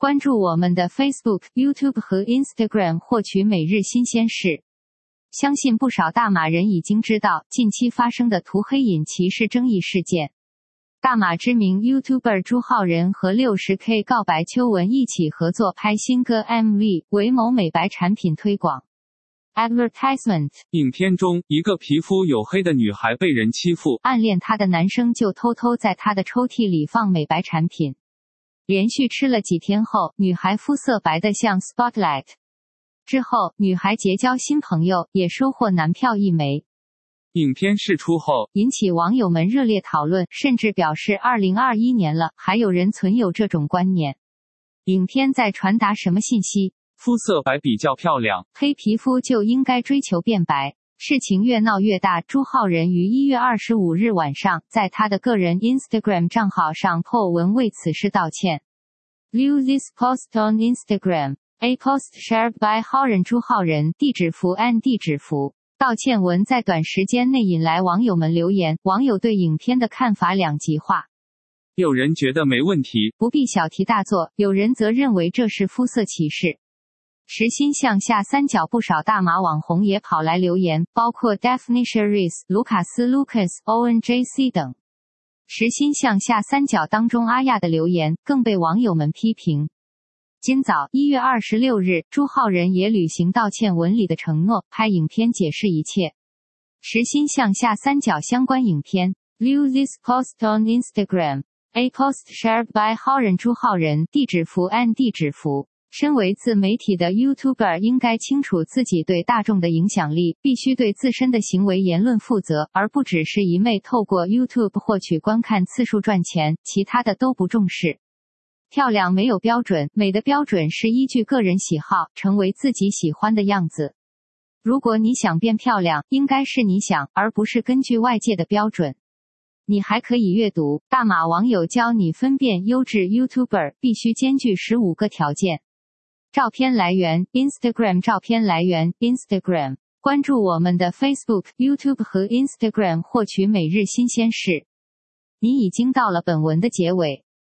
关注我们的 Facebook、YouTube 和 Instagram 获取每日新鲜事。相信不少大马人已经知道近期发生的涂黑隐歧视争议事件。大马知名 YouTuber 朱浩仁和 60K 告白秋文一起合作拍新歌 MV， 为某美白产品推广。Advertisement。 影片中，一个皮肤黝黑的女孩被人欺负， 暗恋她的男生就偷偷在她的抽屉里放美白产品。连续吃了几天后，女孩肤色白得像 Spotlight。之后，女孩结交新朋友，也收获男票1枚。 影片释出后， 引起网友们热烈讨论，甚至表示2021年了，还有人存有这种观念。影片在传达什么信息？ 肤色白比较漂亮， 黑皮肤就应该追求变白。事情越闹越大，朱浩仁于1月25日晚上在他的个人 Instagram 账号上 po 文为此事道歉。View this post on Instagram. A post shared by 浩仁朱浩仁地址符按地址符。道歉文在短时间内引来网友们留言，网友对影片的看法两极化。 有人觉得没问题， 不必小题大做，有人则认为这是肤色歧视。时薪向下三角不少大马网红也跑来留言，包括 Daphne Sherris、卢卡斯 Lucas、Owen JC 等。时薪向下三角当中阿亚的留言更被网友们批评。今早1月26日，朱浩仁也履行道歉文里的承诺，拍影片解释一切。时薪向下三角相关影片 View this post on Instagram. A post shared by 浩仁朱浩仁地址符按地址符。身为自媒体的 YouTuber 应该清楚自己对大众的影响力，必须对自身的行为言论负责，而不只是一味透过 YouTube 获取观看次数赚钱，其他的都不重视。漂亮没有标准，美的标准是依据个人喜好，成为自己喜欢的样子。如果你想变漂亮，应该是你想，而不是根据外界的标准。你还可以阅读，大马网友教你分辨优质 YouTuber 必须兼具15个条件。照片来源 Instagram 照片来源 Instagram。 关注我们的 Facebook、YouTube 和 Instagram 获取每日新鲜事。你已经到了本文的结尾。